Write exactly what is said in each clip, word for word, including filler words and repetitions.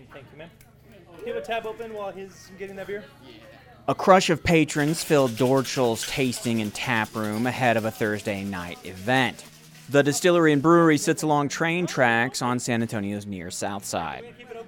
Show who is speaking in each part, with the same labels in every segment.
Speaker 1: And thank you, man. Do you have a tab open while he's getting that beer?
Speaker 2: A crush of patrons filled Dorchel's tasting and tap room ahead of a Thursday night event. The distillery and brewery sits along train tracks on San Antonio's near south side.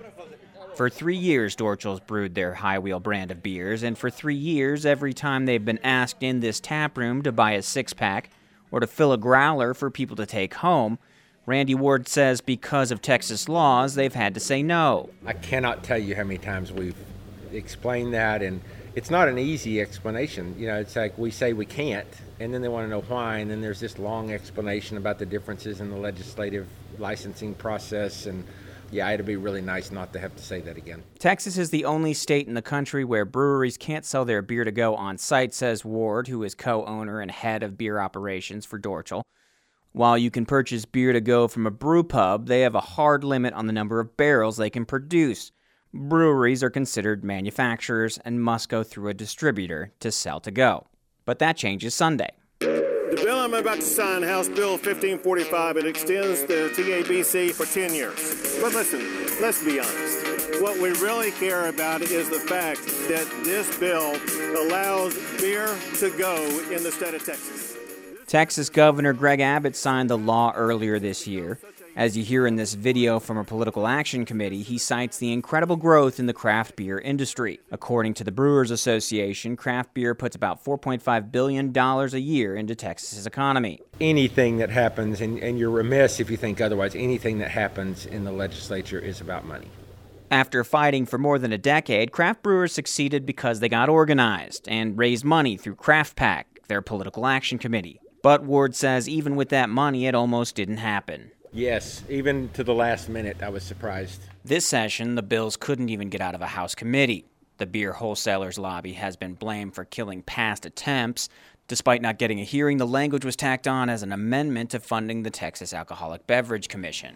Speaker 2: For three years, Dorchel's brewed their High Wheel brand of beers, and for three years, every time they've been asked in this tap room to buy a six-pack or to fill a growler for people to take home, Randy Ward says because of Texas laws, they've had to say no.
Speaker 3: I cannot tell you how many times we've explained that, and it's not an easy explanation. You know, it's like we say we can't, and then they want to know why, and then there's this long explanation about the differences in the legislative licensing process, and yeah, it'd be really nice not to have to say that again.
Speaker 2: Texas is the only state in the country where breweries can't sell their beer to go on site, says Ward, who is co-owner and head of beer operations for Dorchel. While you can purchase beer to go from a brew pub, they have a hard limit on the number of barrels they can produce. Breweries are considered manufacturers and must go through a distributor to sell to go. But that changes Sunday.
Speaker 4: The bill I'm about to sign, House Bill fifteen forty-five, it extends the T A B C for ten years. But listen, let's be honest. What we really care about is the fact that this bill allows beer to go in the state of Texas.
Speaker 2: Texas Governor Greg Abbott signed the law earlier this year. As you hear in this video from a political action committee, he cites the incredible growth in the craft beer industry. According to the Brewers Association, craft beer puts about four point five billion dollars a year into Texas's economy.
Speaker 3: Anything that happens, and, and you're remiss if you think otherwise, anything that happens in the legislature is about money.
Speaker 2: After fighting for more than a decade, craft brewers succeeded because they got organized and raised money through Craft Pack, their political action committee. But Ward says even with that money, it almost didn't happen.
Speaker 3: Yes, even to the last minute, I was surprised.
Speaker 2: This session, the bills couldn't even get out of a House committee. The beer wholesalers lobby has been blamed for killing past attempts. Despite not getting a hearing, the language was tacked on as an amendment to funding the Texas Alcoholic Beverage Commission.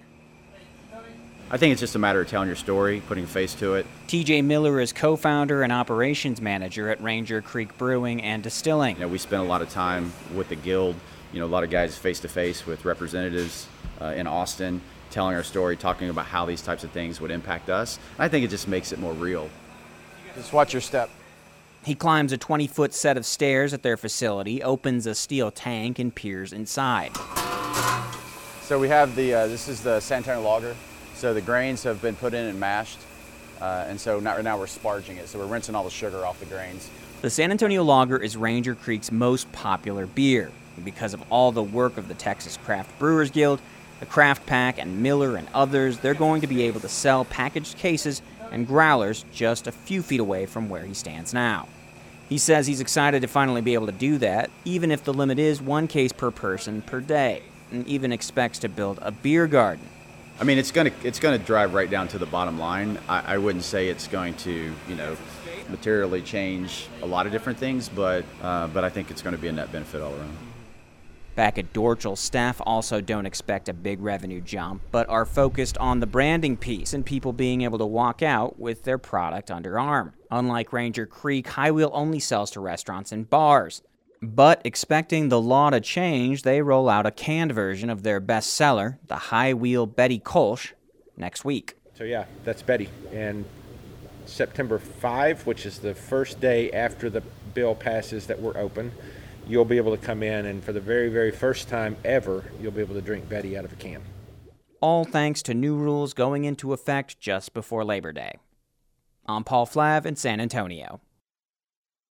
Speaker 5: I think it's just a matter of telling your story, putting a face to it.
Speaker 2: T J Miller is co-founder and operations manager at Ranger Creek Brewing and Distilling.
Speaker 5: You know, we spent a lot of time with the guild, you know, a lot of guys face-to-face with representatives uh, in Austin, telling our story, talking about how these types of things would impact us. I think it just makes it more real.
Speaker 6: Just watch your step.
Speaker 2: He climbs a twenty-foot set of stairs at their facility, opens a steel tank, and peers inside.
Speaker 6: So we have the, uh, this is the San Antonio lager. So the grains have been put in and mashed, uh, and so now, now we're sparging it. So we're rinsing all the sugar off the grains.
Speaker 2: The San Antonio Lager is Ranger Creek's most popular beer. Because of all the work of the Texas Craft Brewers Guild, the Craft Pack, and Miller and others, they're going to be able to sell packaged cases and growlers just a few feet away from where he stands now. He says he's excited to finally be able to do that, even if the limit is one case per person per day, and even expects to build a beer garden.
Speaker 5: I mean, it's gonna it's gonna drive right down to the bottom line. I, I wouldn't say it's going to, you know, materially change a lot of different things, but uh, but I think it's going to be a net benefit all around.
Speaker 2: Back at Dorchel, staff also don't expect a big revenue jump, but are focused on the branding piece and people being able to walk out with their product under arm. Unlike Ranger Creek, High Wheel only sells to restaurants and bars. But expecting the law to change, they roll out a canned version of their bestseller, the High Wheel Betty Kolsch, next week.
Speaker 3: So yeah, that's Betty. And September fifth, which is the first day after the bill passes that we're open, you'll be able to come in, and for the very, very first time ever, you'll be able to drink Betty out of a can.
Speaker 2: All thanks to new rules going into effect just before Labor Day. I'm Paul Flav in San Antonio.